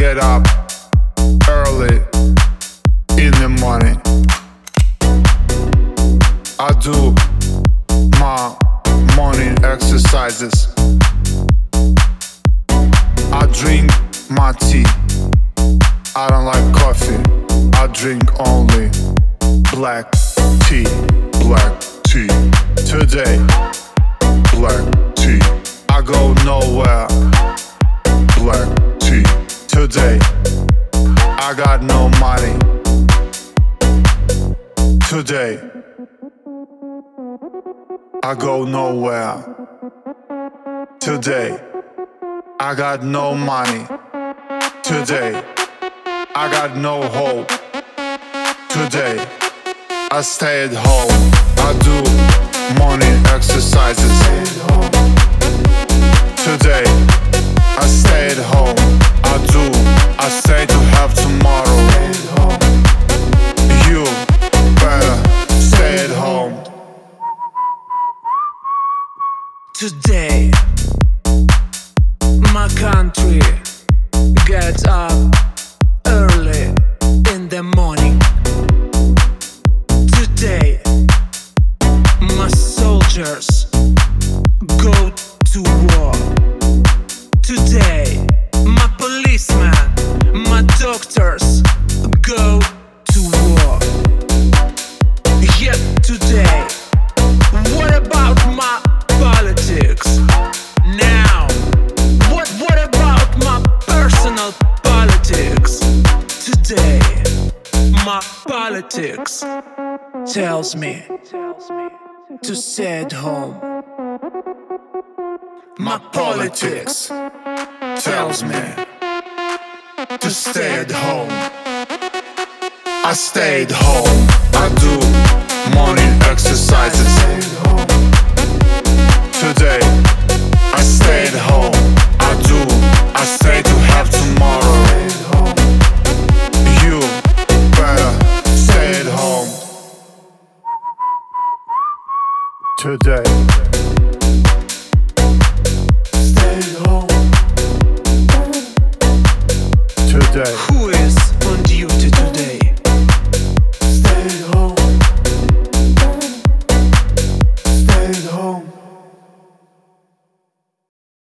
get up early in the morning. I do my morning exercises. I drink my tea. I don't like coffee. I drink only black tea. Black tea. Today, black tea. I go nowhere. Black tea. Today, I got no money. Today, I go nowhere. Today, I got no money. Today, I got no hope. Today, I stay at home. I do morning exercises. Today, I stay at home. I say to have tomorrow. You better stay at home. Today, my country gets up early in the morning. Today, my soldiers go to war. Today, my policemen, my doctors go to war. Yet today, what about my politics? Now, what about my personal politics? Today, my politics tells me to stay at home. My politics tells me to stay at home. I stay at home. I do morning exercises. Today, I stay at home. I say to have tomorrow. You better stay at home. Today, stay at home. Today.